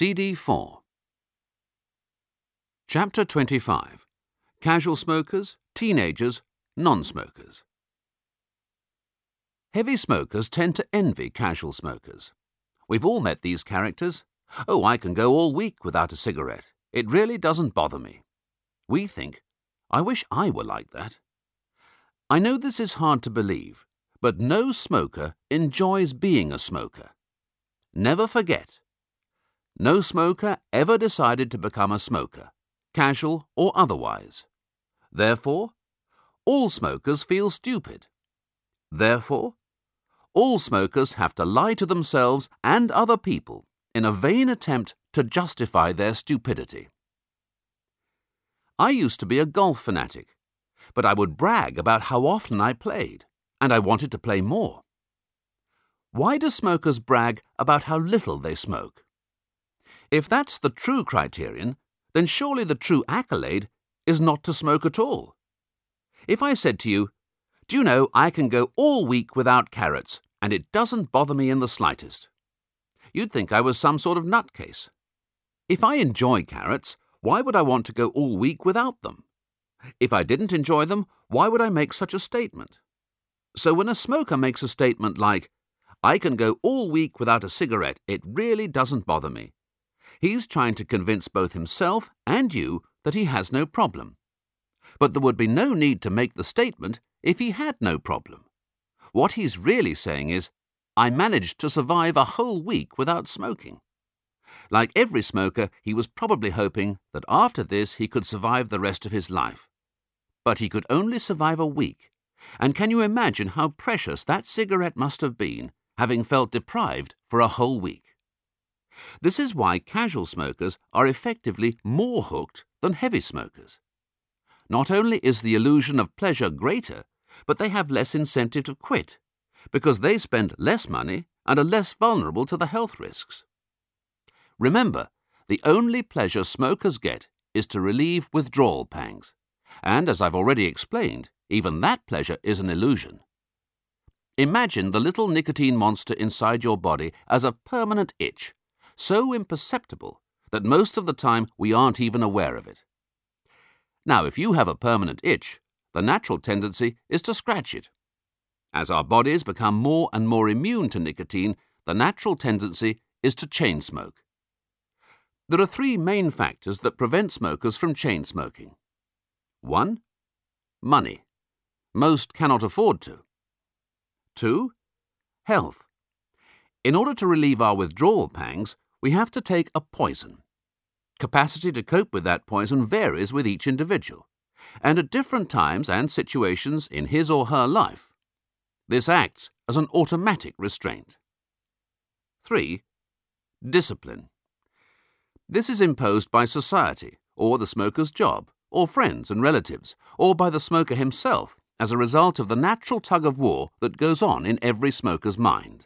CD4. Chapter 25. Casual smokers, teenagers, non-smokers. Heavy smokers tend to envy casual smokers. We've all met these characters. Oh, I can go all week without a cigarette. It really doesn't bother me. We think, I wish I were like that. I know this is hard to believe, but no smoker enjoys being a smoker. Never forget, no smoker ever decided to become a smoker, casual or otherwise. Therefore, all smokers feel stupid. Therefore, all smokers have to lie to themselves and other people in a vain attempt to justify their stupidity. I used to be a golf fanatic, but I would brag about how often I played, and I wanted to play more. Why do smokers brag about how little they smoke? If that's the true criterion, then surely the true accolade is not to smoke at all. If I said to you, "Do you know I can go all week without carrots, and it doesn't bother me in the slightest," you'd think I was some sort of nutcase. If I enjoy carrots, why would I want to go all week without them? If I didn't enjoy them, why would I make such a statement? So when a smoker makes a statement like, "I can go all week without a cigarette, it really doesn't bother me," he's trying to convince both himself and you that he has no problem. But there would be no need to make the statement if he had no problem. What he's really saying is, I managed to survive a whole week without smoking. Like every smoker, he was probably hoping that after this he could survive the rest of his life. But he could only survive a week. And can you imagine how precious that cigarette must have been, having felt deprived for a whole week? This is why casual smokers are effectively more hooked than heavy smokers. Not only is the illusion of pleasure greater, but they have less incentive to quit, because they spend less money and are less vulnerable to the health risks. Remember, the only pleasure smokers get is to relieve withdrawal pangs. And as I've already explained, even that pleasure is an illusion. Imagine the little nicotine monster inside your body as a permanent itch, so imperceptible that most of the time we aren't even aware of it. Now, if you have a permanent itch, the natural tendency is to scratch it. As our bodies become more and more immune to nicotine, the natural tendency is to chain smoke. There are three main factors that prevent smokers from chain smoking. 1. Money. Most cannot afford to. 2. Health. In order to relieve our withdrawal pangs, we have to take a poison. Capacity to cope with that poison varies with each individual, and at different times and situations in his or her life. This acts as an automatic restraint. 3. Discipline. This is imposed by society, or the smoker's job, or friends and relatives, or by the smoker himself as a result of the natural tug-of-war that goes on in every smoker's mind.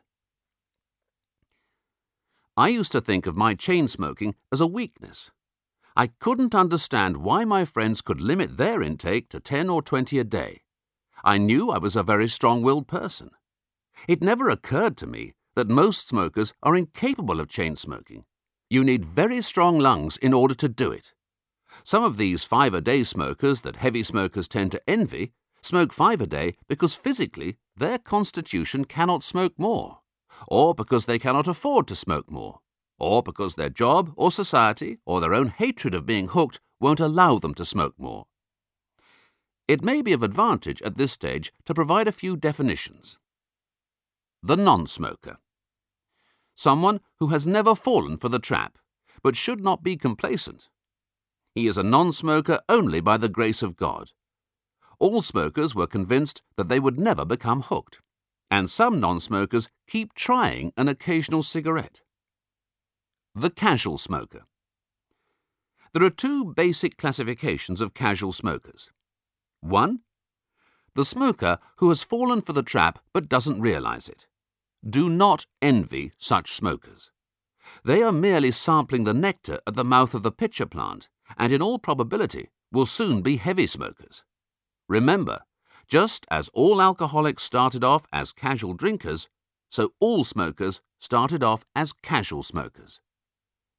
I used to think of my chain smoking as a weakness. I couldn't understand why my friends could limit their intake to 10 or 20 a day. I knew I was a very strong-willed person. It never occurred to me that most smokers are incapable of chain smoking. You need very strong lungs in order to do it. Some of these 5-a-day smokers that heavy smokers tend to envy smoke 5 a day because physically their constitution cannot smoke more, or because they cannot afford to smoke more, or because their job or society or their own hatred of being hooked won't allow them to smoke more. It may be of advantage at this stage to provide a few definitions. The non-smoker. Someone who has never fallen for the trap, but should not be complacent. He is a non-smoker only by the grace of God. All smokers were convinced that they would never become hooked, and some non-smokers keep trying an occasional cigarette. The casual smoker. There are two basic classifications of casual smokers. 1. The smoker who has fallen for the trap but doesn't realize it. Do not envy such smokers. They are merely sampling the nectar at the mouth of the pitcher plant, and in all probability will soon be heavy smokers. Remember, just as all alcoholics started off as casual drinkers, so all smokers started off as casual smokers.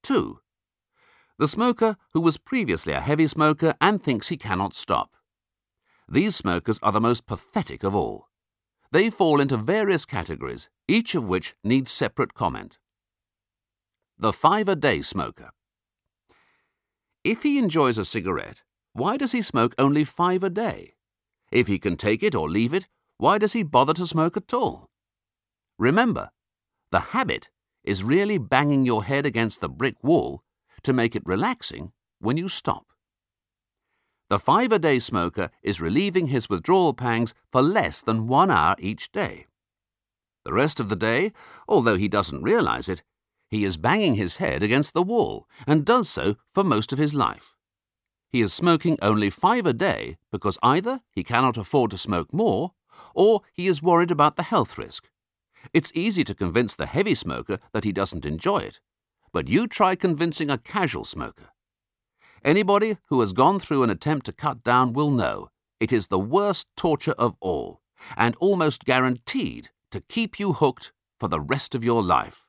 2. The smoker who was previously a heavy smoker and thinks he cannot stop. These smokers are the most pathetic of all. They fall into various categories, each of which needs separate comment. The 5-a-day smoker. If he enjoys a cigarette, why does he smoke only 5 a day? If he can take it or leave it, why does he bother to smoke at all? Remember, the habit is really banging your head against the brick wall to make it relaxing when you stop. The 5-a-day smoker is relieving his withdrawal pangs for less than 1 hour each day. The rest of the day, although he doesn't realize it, he is banging his head against the wall and does so for most of his life. He is smoking only 5 a day because either he cannot afford to smoke more or he is worried about the health risk. It's easy to convince the heavy smoker that he doesn't enjoy it, but you try convincing a casual smoker. Anybody who has gone through an attempt to cut down will know it is the worst torture of all and almost guaranteed to keep you hooked for the rest of your life.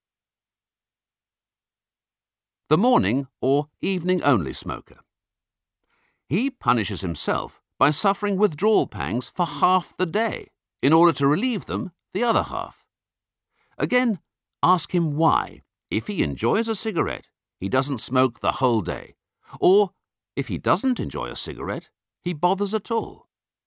The morning or evening-only smoker. He punishes himself by suffering withdrawal pangs for half the day in order to relieve them the other half. Again, ask him why, if he enjoys a cigarette, he doesn't smoke the whole day, or if he doesn't enjoy a cigarette, he bothers at all.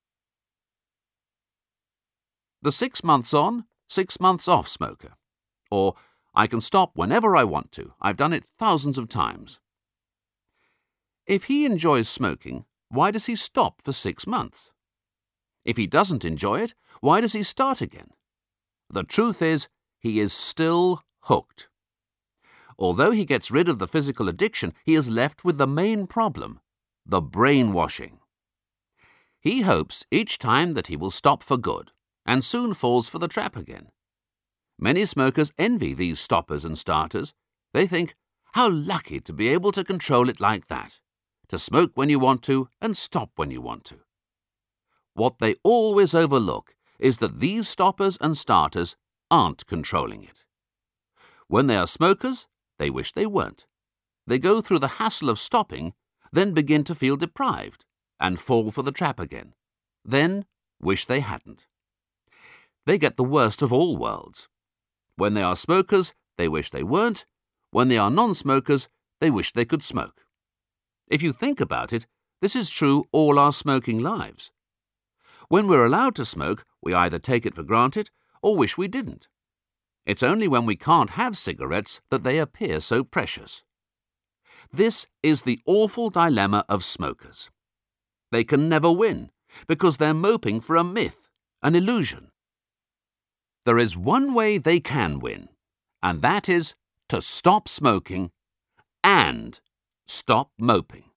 The 6 months on, 6 months off smoker, or I can stop whenever I want to. I've done it thousands of times. If he enjoys smoking, why does he stop for 6 months? If he doesn't enjoy it, why does he start again? The truth is, he is still hooked. Although he gets rid of the physical addiction, he is left with the main problem, the brainwashing. He hopes each time that he will stop for good, and soon falls for the trap again. Many smokers envy these stoppers and starters. They think, how lucky to be able to control it like that, to smoke when you want to and stop when you want to. What they always overlook is that these stoppers and starters aren't controlling it. When they are smokers, they wish they weren't. They go through the hassle of stopping, then begin to feel deprived and fall for the trap again. Then wish they hadn't. They get the worst of all worlds. When they are smokers, they wish they weren't. When they are non-smokers, they wish they could smoke. If you think about it, this is true all our smoking lives. When we're allowed to smoke, we either take it for granted or wish we didn't. It's only when we can't have cigarettes that they appear so precious. This is the awful dilemma of smokers. They can never win because they're moping for a myth, an illusion. There is one way they can win, and that is to stop smoking and stop moping.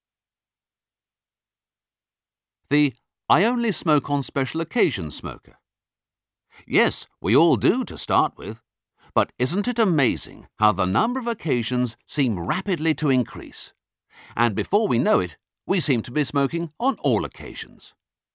The I only smoke on special occasions smoker. Yes, we all do to start with, but isn't it amazing how the number of occasions seem rapidly to increase? And before we know it, we seem to be smoking on all occasions.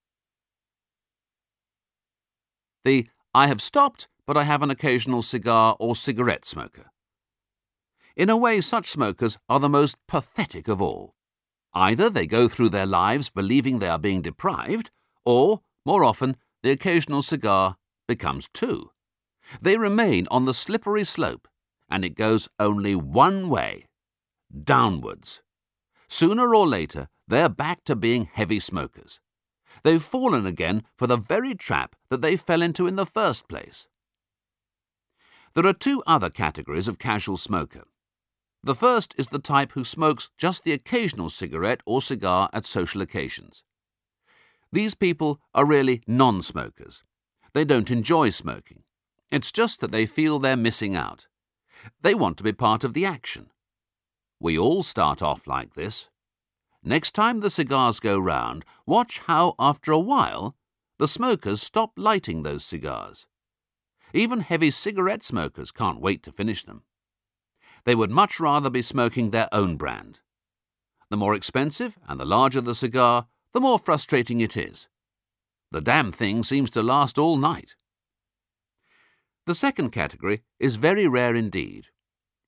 The I have stopped, but I have an occasional cigar or cigarette smoker. In a way, such smokers are the most pathetic of all. Either they go through their lives believing they are being deprived, or, more often, the occasional cigar becomes 2. They remain on the slippery slope, and it goes only one way, downwards. Sooner or later, they're back to being heavy smokers. They've fallen again for the very trap that they fell into in the first place. There are 2 other categories of casual smoker. The first is the type who smokes just the occasional cigarette or cigar at social occasions. These people are really non-smokers. They don't enjoy smoking. It's just that they feel they're missing out. They want to be part of the action. We all start off like this. Next time the cigars go round, watch how, after a while, the smokers stop lighting those cigars. Even heavy cigarette smokers can't wait to finish them. They would much rather be smoking their own brand. The more expensive and the larger the cigar, the more frustrating it is. The damn thing seems to last all night. The second category is very rare indeed.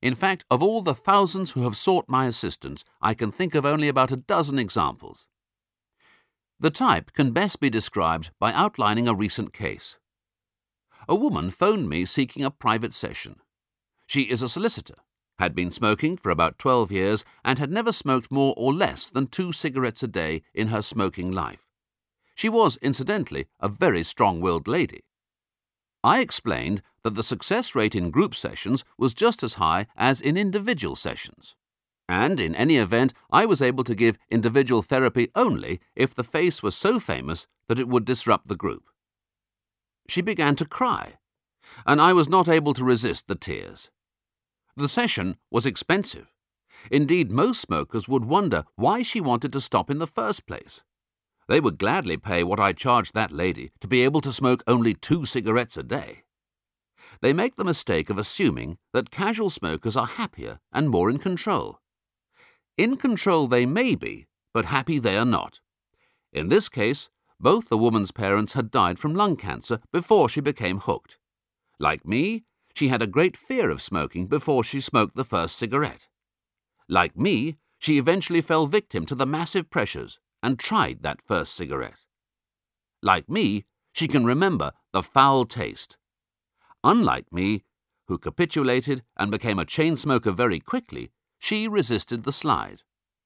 In fact, of all the thousands who have sought my assistance, I can think of only about a dozen examples. The type can best be described by outlining a recent case. A woman phoned me seeking a private session. She is a solicitor, had been smoking for about 12 years, and had never smoked more or less than 2 cigarettes a day in her smoking life. She was, incidentally, a very strong-willed lady. I explained that the success rate in group sessions was just as high as in individual sessions. And in any event, I was able to give individual therapy only if the face was so famous that it would disrupt the group. She began to cry, and I was not able to resist the tears. The session was expensive. Indeed, most smokers would wonder why she wanted to stop in the first place. They would gladly pay what I charged that lady to be able to smoke only 2 cigarettes a day. They make the mistake of assuming that casual smokers are happier and more in control. In control they may be, but happy they are not. In this case, both the woman's parents had died from lung cancer before she became hooked. Like me, she had a great fear of smoking before she smoked the first cigarette. Like me, she eventually fell victim to the massive pressures and tried that first cigarette. Like me, she can remember the foul taste. Unlike me, who capitulated and became a chain smoker very quickly, she resisted the slide.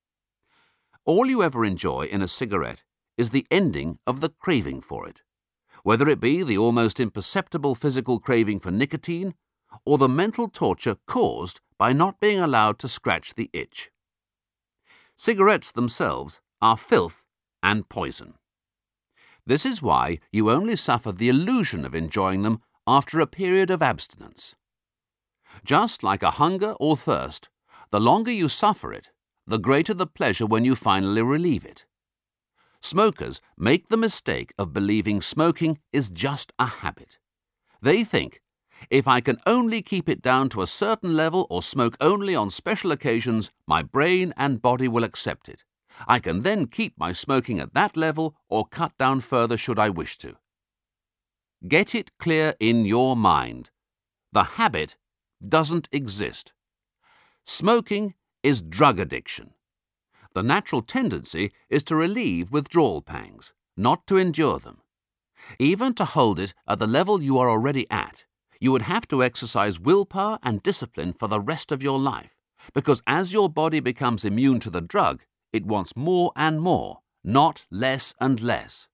All you ever enjoy in a cigarette is the ending of the craving for it, whether it be the almost imperceptible physical craving for nicotine or the mental torture caused by not being allowed to scratch the itch. Cigarettes themselves are filth and poison. This is why you only suffer the illusion of enjoying them after a period of abstinence. Just like a hunger or thirst, the longer you suffer it, the greater the pleasure when you finally relieve it. Smokers make the mistake of believing smoking is just a habit. They think, if I can only keep it down to a certain level or smoke only on special occasions, my brain and body will accept it. I can then keep my smoking at that level or cut down further should I wish to. Get it clear in your mind. The habit doesn't exist. Smoking is drug addiction. The natural tendency is to relieve withdrawal pangs, not to endure them. Even to hold it at the level you are already at, you would have to exercise willpower and discipline for the rest of your life, because as your body becomes immune to the drug, it wants more and more, not less and less.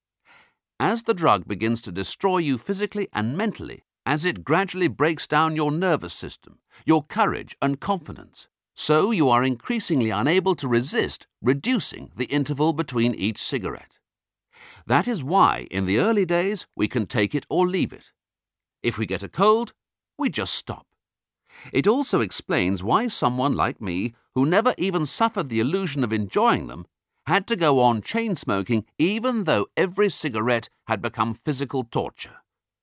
As the drug begins to destroy you physically and mentally, as it gradually breaks down your nervous system, your courage and confidence, so you are increasingly unable to resist reducing the interval between each cigarette. That is why, in the early days, we can take it or leave it. If we get a cold, we just stop. It also explains why someone like me, who never even suffered the illusion of enjoying them, had to go on chain smoking even though every cigarette had become physical torture.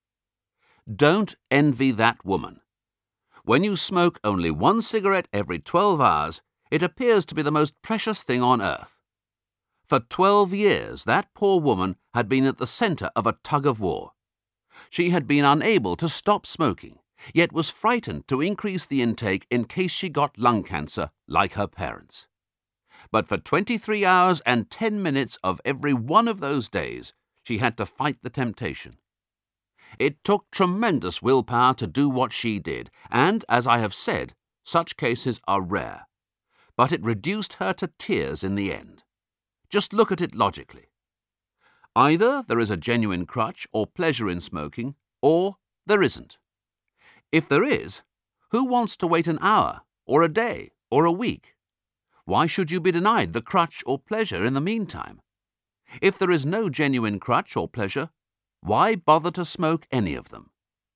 Don't envy that woman. When you smoke only 1 cigarette every 12 hours, it appears to be the most precious thing on earth. For 12 years, that poor woman had been at the center of a tug-of-war. She had been unable to stop smoking, yet was frightened to increase the intake in case she got lung cancer like her parents. But for 23 hours and 10 minutes of every one of those days, she had to fight the temptation. It took tremendous willpower to do what she did, and, as I have said, such cases are rare. But it reduced her to tears in the end. Just look at it logically. Either there is a genuine crutch or pleasure in smoking, or there isn't. If there is, who wants to wait an hour, or a day, or a week? Why should you be denied the crutch or pleasure in the meantime? If there is no genuine crutch or pleasure, why bother to smoke any of them?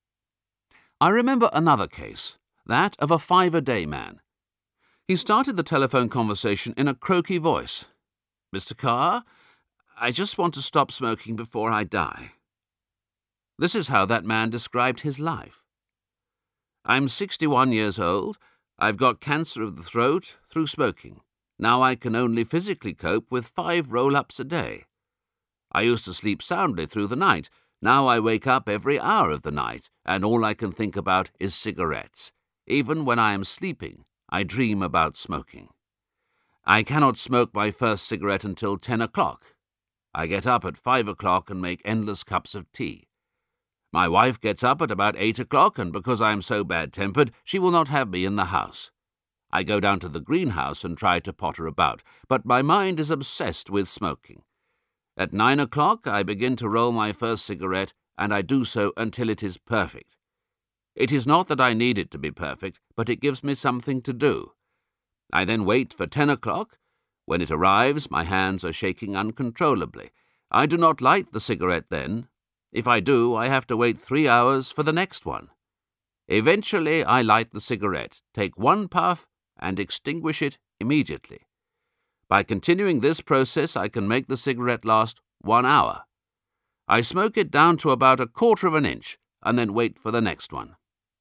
I remember another case, that of a 5-a-day man. He started the telephone conversation in a croaky voice. "Mr. Carr, I just want to stop smoking before I die." This is how that man described his life. "I'm 61 years old. I've got cancer of the throat through smoking. Now I can only physically cope with 5 roll-ups a day. I used to sleep soundly through the night. Now I wake up every hour of the night, and all I can think about is cigarettes. Even when I am sleeping, I dream about smoking. I cannot smoke my first cigarette until 10 o'clock. I get up at 5 o'clock and make endless cups of tea. My wife gets up at about 8 o'clock, and because I am so bad-tempered, she will not have me in the house. I go down to the greenhouse and try to potter about, but my mind is obsessed with smoking. At 9 o'clock, I begin to roll my first cigarette, and I do so until it is perfect. It is not that I need it to be perfect, but it gives me something to do. I then wait for 10 o'clock. When it arrives, my hands are shaking uncontrollably. I do not light the cigarette then. If I do, I have to wait 3 hours for the next one. Eventually, I light the cigarette, take one puff, and extinguish it immediately. By continuing this process, I can make the cigarette last 1 hour. I smoke it down to about 1/4 of an inch, and then wait for the next one.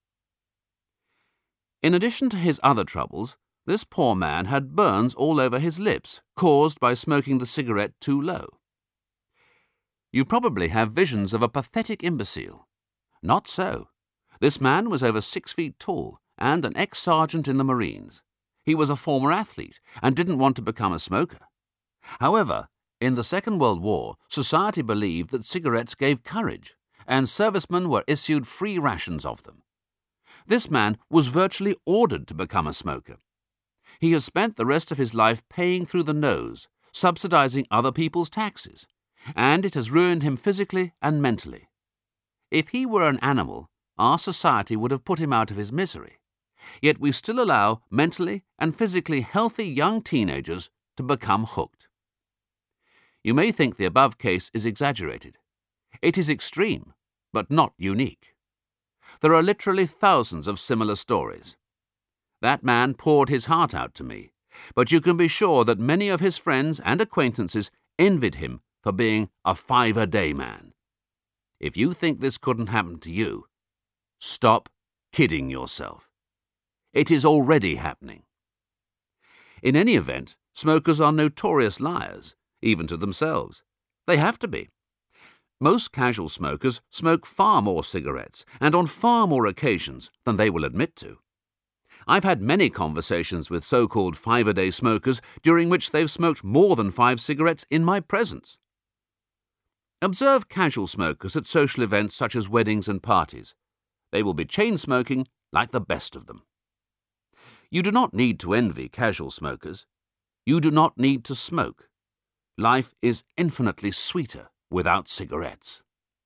In addition to his other troubles, this poor man had burns all over his lips, caused by smoking the cigarette too low. You probably have visions of a pathetic imbecile. Not so. This man was over 6 feet tall and an ex-sergeant in the Marines. He was a former athlete and didn't want to become a smoker. However, in the Second World War, society believed that cigarettes gave courage, and servicemen were issued free rations of them. This man was virtually ordered to become a smoker. He has spent the rest of his life paying through the nose, subsidizing other people's taxes, and it has ruined him physically and mentally. If he were an animal, our society would have put him out of his misery. Yet we still allow mentally and physically healthy young teenagers to become hooked. You may think the above case is exaggerated. It is extreme, but not unique. There are literally thousands of similar stories. That man poured his heart out to me, but you can be sure that many of his friends and acquaintances envied him for being a 5-a-day man. If you think this couldn't happen to you, stop kidding yourself. It is already happening. In any event, smokers are notorious liars, even to themselves. They have to be. Most casual smokers smoke far more cigarettes and on far more occasions than they will admit to. I've had many conversations with so-called 5-a-day smokers during which they've smoked more than 5 cigarettes in my presence. Observe casual smokers at social events such as weddings and parties. They will be chain-smoking like the best of them. You do not need to envy casual smokers. You do not need to smoke. Life is infinitely sweeter without cigarettes.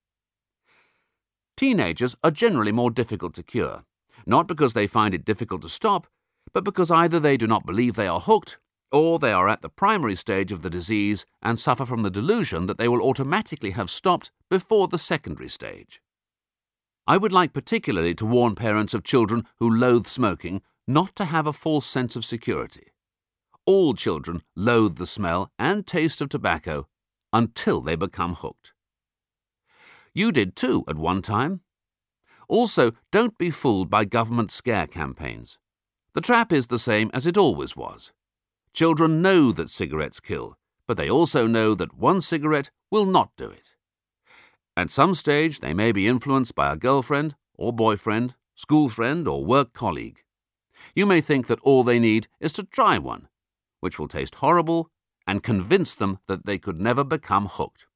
Teenagers are generally more difficult to cure, not because they find it difficult to stop, but because either they do not believe they are hooked, or they are at the primary stage of the disease and suffer from the delusion that they will automatically have stopped before the secondary stage. I would like particularly to warn parents of children who loathe smoking not to have a false sense of security. All children loathe the smell and taste of tobacco until they become hooked. You did too at one time. Also, don't be fooled by government scare campaigns. The trap is the same as it always was. Children know that cigarettes kill, but they also know that one cigarette will not do it. At some stage, they may be influenced by a girlfriend or boyfriend, school friend or work colleague. You may think that all they need is to try one, which will taste horrible and convince them that they could never become hooked.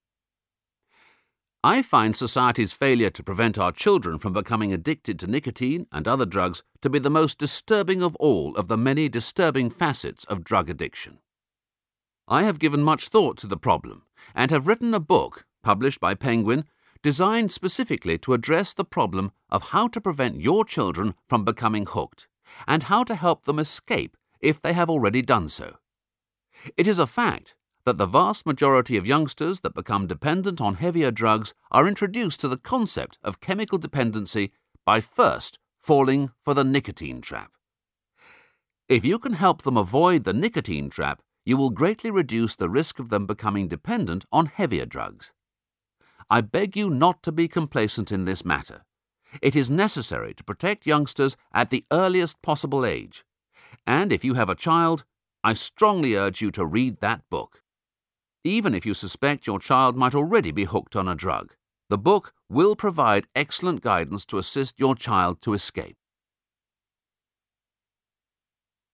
I find society's failure to prevent our children from becoming addicted to nicotine and other drugs to be the most disturbing of all of the many disturbing facets of drug addiction. I have given much thought to the problem and have written a book, published by Penguin, designed specifically to address the problem of how to prevent your children from becoming hooked and how to help them escape if they have already done so. It is a fact that the vast majority of youngsters that become dependent on heavier drugs are introduced to the concept of chemical dependency by first falling for the nicotine trap. If you can help them avoid the nicotine trap, you will greatly reduce the risk of them becoming dependent on heavier drugs. I beg you not to be complacent in this matter. It is necessary to protect youngsters at the earliest possible age, and if you have a child, I strongly urge you to read that book. Even if you suspect your child might already be hooked on a drug, the book will provide excellent guidance to assist your child to escape.